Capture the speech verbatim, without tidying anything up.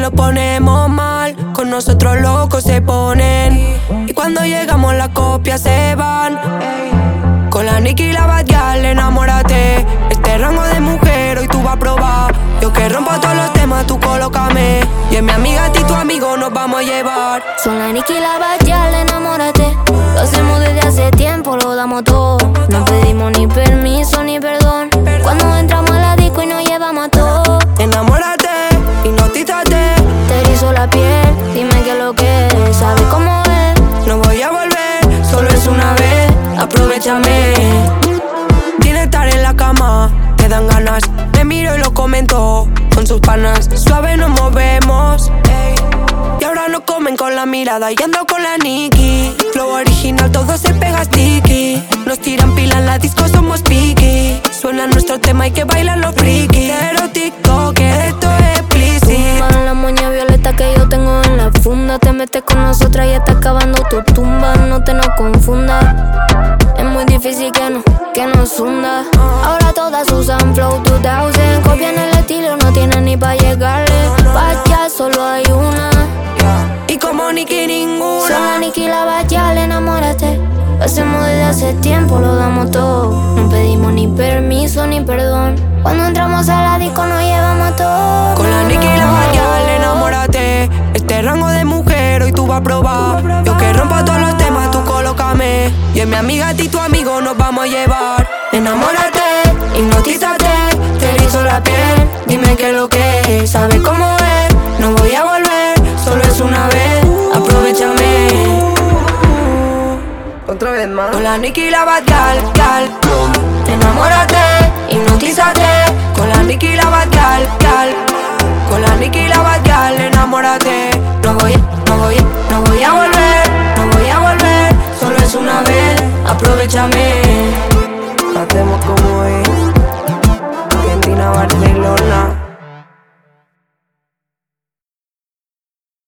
lo ponemos mal, con nosotros locos se ponen. Y cuando llegamos las copias se van. Con la Nicki y la Bad Gyal, enamórate. Este rango de mujer hoy tú vas a probar. Yo que rompo todos los temas, tú colócame. Y es mi amiga, a ti tu amigo nos vamos a llevar. Son la Nicki y la Bad Gyal, enamórate. Lo hacemos desde hace tiempo, lo damos todo. No pedimos ni permiso ni perdón. Cuando entramos a la disco y nos llevamos a todo. Enamórate, hipnotízate. Te erizo la piel, dime qué es lo que es. ¿Sabes cómo es? No voy a volver, solo es una vez. Aprovechame. Tiene estar en la cama, me dan ganas. Me miro y lo comento con sus panas. Suave nos movemos, ey. Y ahora nos comen con la mirada y ando con la Nicki. Flow original, todo se pega sticky. Nos tiran pila en la disco, somos picky. Suena nuestro tema y que bailan los frikis. Pero TikTok, que esto es explícito. Tumba la moña violeta que yo tengo en la funda. Te metes con nosotras y está acabando tu tumba. No te nos confundas. Es muy difícil que no, que nos hunda. Ahora todas usan Flow dos mil. Copian el estilo, no tienen ni pa' llegarle. Bad Gyal solo hay una. Y como Nicki ninguna. Son la Nicki y la Bad Gyal, enamórate. Lo hacemos desde hace tiempo, lo damos todo. No pedimos ni permiso ni perdón. Cuando entramos a la disco nos llevamos a todo. Con la Nicki y la Bad Gyal, enamórate. Este rango de mujer hoy tú vas a probar. Yo que rompo todos los temas, tú colócame. Y es mi amiga, a ti tu amigo nos vamos a llevar. Enamórate, hipnotízate. Te erizo la piel, dime qué es lo que es. ¿Sabes cómo es? No voy a volver, solo es una vez. Aprovechame. Otra vez más. Con la Nicki y la Bad Gyal, Gyal. Enamórate, hipnotízate. Con la Nicki y la Bad Gyal, Gyal. Con la Nicki y la Bad Gyal, enamórate. No voy, no voy, no voy a volver. No voy a volver, solo es una vez. Aprovechame. Hacemos como es Argentina, Barcelona.